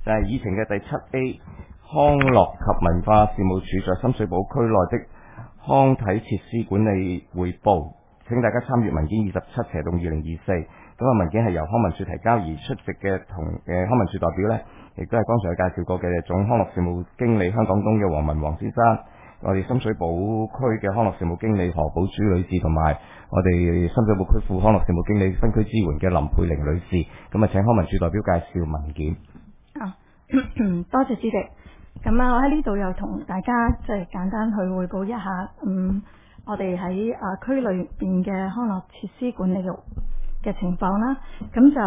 就係議程嘅第7A，康樂及文化事務署在深水埗區內的康體設施管理匯報，請大家參閱文件27/2024。咁啊，文件係由康文署提交，而出席嘅康文署代表呢，亦都係剛才介紹過嘅總康樂事務經理香港東嘅黃先生，我哋深水埗區嘅康樂事務經理何寶珠女士，同埋我哋深水埗區副康樂事務經理分區支援嘅林佩玲女士。咁啊，請康文署代表介紹文件。 多謝主席。咁啊，我喺呢度又同大家即係簡單去匯報一下，我哋喺區裏邊嘅康樂設施管理嘅情況啦。咁就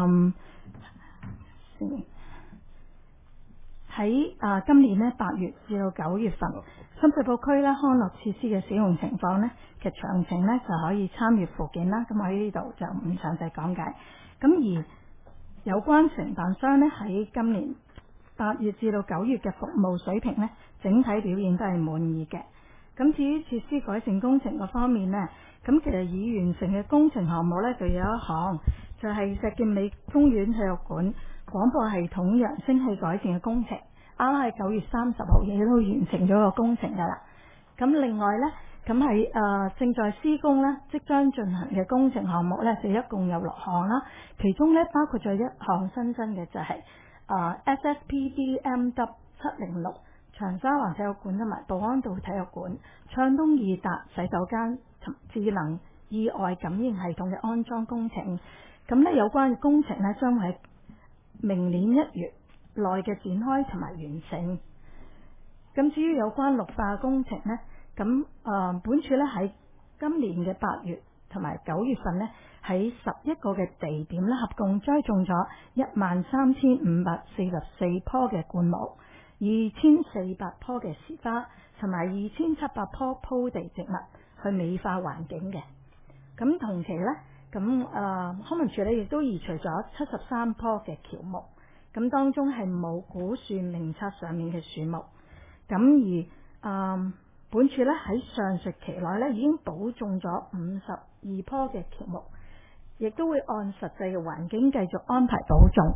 喺今年呢8月至到9月份，深水埗區咧康樂設施嘅使用情況呢，其實詳情呢就可以參閱附件啦。咁我喺呢度就唔詳細講解。咁而有關承辦商呢，喺今年8月至到9月嘅服務水平呢，整體表現都係滿意嘅。咁至於設施改善工程嗰方面呢，咁其實已完成嘅工程項目呢，就有一項就係石硤尾公園體育館廣播系統揚聲器改善嘅工程，啱啱喺9月30號亦都完成咗個工程噶啦。咁另外呢，咁喺正在施工呢，即將進行嘅工程項目呢，就一共有6項啦。其中呢，包括咗一項新增嘅就係SSPDMW 706長沙灣體育館同埋保安道體育館暢通易達洗手間智能意外感應系統嘅安裝工程。咁呢，有關嘅工程呢，將會喺明年1月內嘅展開同埋完成。咁至於有關綠化工程呢，咁本署呢喺今年嘅8月同埋9月份呢，喺11個嘅地點呢，合共栽種咗13544棵嘅灌木、2400棵嘅時花同埋2700棵鋪地植物，去美化環境嘅。咁同期呢，咁康文署呢亦都移除咗73棵嘅喬木，咁當中係冇古樹名冊上面嘅樹木。咁而本署呢喺上述期內呢，已經補種咗52棵嘅喬木，亦都會按實際嘅環境繼續安排補種。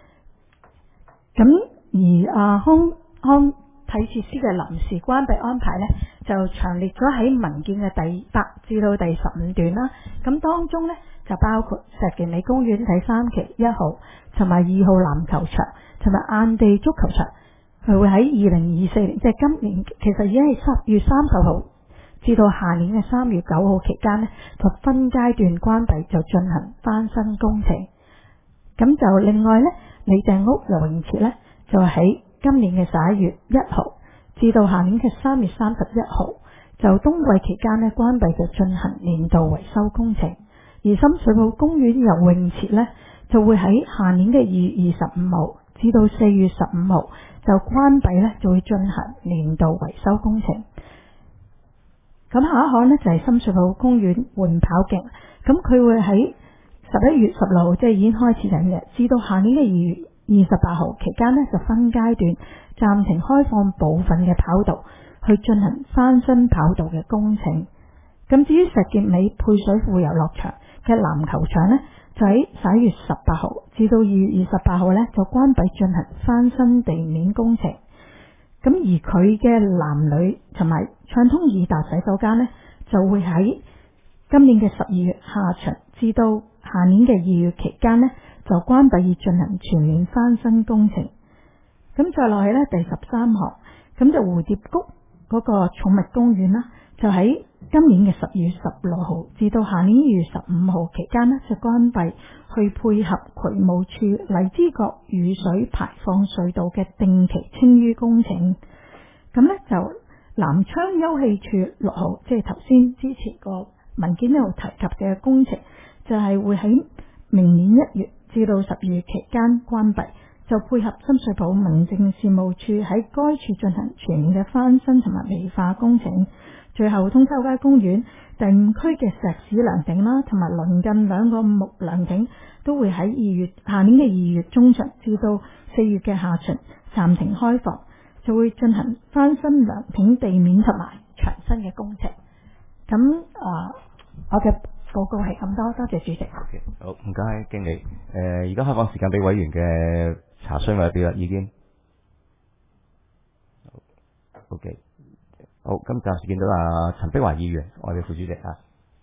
咁而康體設施嘅臨時關閉安排呢，就詳列咗喺文件嘅第8至到第15段啦。咁當中呢，就包括石硤尾公園第3期1號同埋2號籃球場同埋硬地足球場，佢會喺2024年，即係今年，其實已經係10月30號至到下年嘅3月9號期間呢，就分階段關閉，就進行翻新工程。咁就另外呢，李鄭屋游泳池呢，就喺今年嘅11月1號至到下年嘅3月31號，就冬季期間呢，關閉，就進行年度維修工程。而深水埗公園游泳池呢，就會喺下年嘅2月25號至到4月15號就關閉呢，就會進行年度維修工程。咁下一項呢，就係深水埗公園緩跑徑，咁佢會喺11月16號即係已經開始緊嘅，至到下年嘅2月28號期間呢，就分階段暫停開放部分嘅跑道，去進行翻新跑道嘅工程。咁至於石硤尾配水庫遊樂場嘅籃球場呢，就喺11月18號至到2月28號呢，就關閉進行翻新地面工程。咁而佢嘅男女同埋暢通易達洗手間呢，就會喺今年嘅12月下旬至到下年嘅2月期間呢，就關閉以進行全面翻新工程。咁再落去呢，第13項，咁就蝴蝶谷嗰個寵物公園啦，就喺今年嘅10月16號至到下年2月15號期間呢，就關閉，去配合渠務處荔枝角雨水排放隧道嘅定期清淤工程。咁呢，就南昌休憩處6號，即係頭先之前個文件度提及嘅工程，就係會喺明年1月至到12月期間關閉，就配合深水埗民政事務處喺該處進行全面嘅翻新同埋美化工程。最後，通州街公園第5區嘅石屎涼亭啦，同埋鄰近2個木涼亭都會喺下年嘅2月中旬至到4月嘅下旬暫停開放，就會進行翻新涼亭地面同埋牆身嘅工程。咁我嘅報告係咁多，多謝主席。 好，唔該經理。而家開放時間俾委員嘅查詢或者表達意見？OK， 好，咁暫時見到陳碧華議員，我哋副主席啊。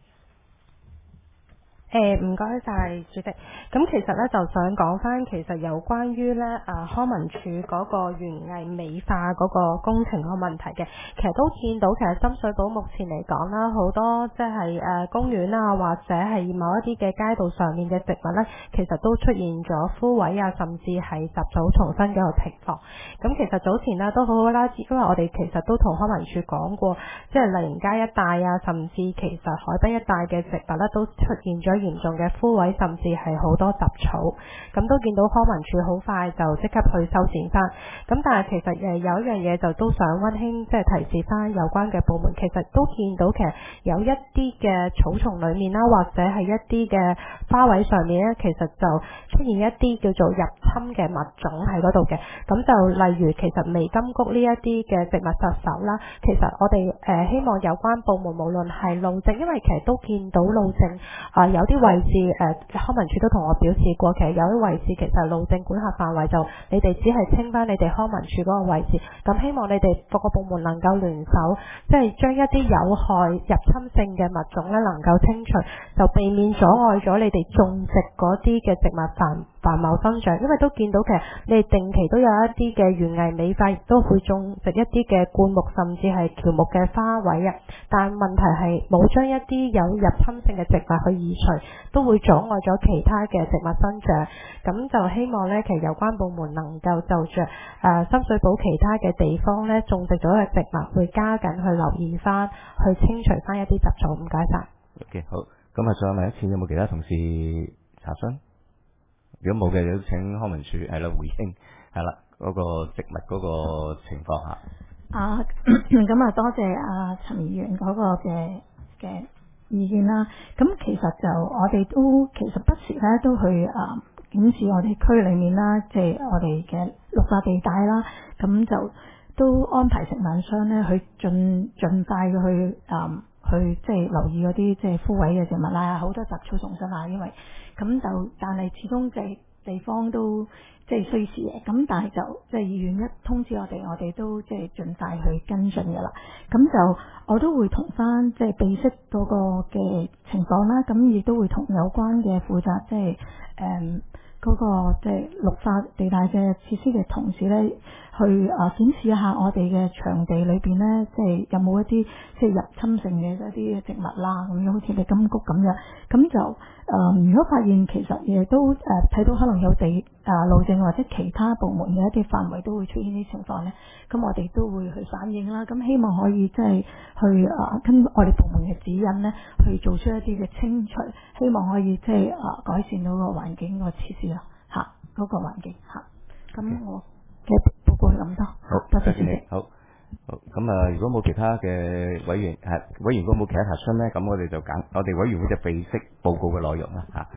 唔該晒主席。咁其實咧就想講翻，其實有關於咧康文署嗰個園藝美化嗰個工程個問題嘅，其實都見到其實深水埗目前嚟講啦，好多即係公園啊，或者係某一啲嘅街道上面嘅植物咧，其實都出現咗枯萎啊，甚至係雜草叢生嘅一個情況。咁其實早前咧都好好啦，因為我哋其實都同康文署講過，即係麗盈街一帶啊，甚至其實海濱一帶嘅植物咧都出現咗嚴重嘅枯萎，甚至係好多雜草，咁都見到康文署好快就即刻去修剪翻。咁但係其實有一樣嘢就都想溫馨即係提示翻有關嘅部門，其實都見到其實有一啲嘅草叢裡面啦，或者係一啲嘅花卉上面咧，其實就出現一啲叫做入侵嘅物種喺嗰度嘅。咁就例如其實薇金菊呢一啲嘅植物殺手啦，其實我哋希望有關部門無論係路政，因為其實都見到路政有啲位置康文署都同我表示過，其實有啲位置其實路政管轄範圍就你哋只係清翻你哋康文署嗰個位置，咁希望你哋各個部門能夠聯手，即係將一啲有害入侵性嘅物種咧能夠清除，就避免阻礙咗你哋種植嗰啲嘅植物繁茂生長。因為都見到其實你哋定期都有一啲嘅園藝美化，亦都會種植一啲嘅灌木甚至係喬木嘅花卉啊，但問題係冇將一啲有入侵性嘅植物去移除，都會阻礙咗其他嘅植物生長。咁就希望咧，其實有關部門能夠就着深水埗其他嘅地方咧種植咗嘅植物，會加緊去留意翻，去清除翻一啲雜草。唔該晒。 OK， 好，咁再問一次，有冇其他同事查詢？如果冇嘅，就請康文署係啦回應係啦嗰個植物嗰個情況嚇。 咁多謝陳議員嗰個嘅意見啦。咁其實就我哋都其實不時咧都去檢視我哋區裏面啦，即係我哋嘅綠化地帶啦。咁就都安排承辦商咧去盡快去即係留意嗰啲即係枯萎嘅植物啦，好多雜草叢生啊，因為咁就但係始終即係地方都即係需時嘅，咁但係就即係議員一通知我哋都即係盡快去跟進嘅啦。咁就我都會同翻即係備悉嗰個嘅情況啦，咁亦都會同有關嘅負責即係嗰個即係綠化地帶嘅設施嘅同事咧，去檢視一下我哋嘅場地裏邊咧，即係有冇一啲即係入侵性嘅嗰啲植物啦，咁樣好似你金菊咁樣，咁就如果發現其實亦都睇到可能有路政或者其他部門嘅一啲範圍都會出現啲情況咧，咁我哋都會去反映啦，咁希望可以即係去跟我哋部門嘅指引咧，去做出一啲嘅清除，希望可以即係改善到個環境個設施啦，嗰個環境嚇。咁我嘅報告係咁多。 好， 多謝主席。 好，咁如果冇其他嘅委員如果冇其他查詢咧，咁我哋就揀我哋委員會嘅備悉報告嘅內容啦嚇。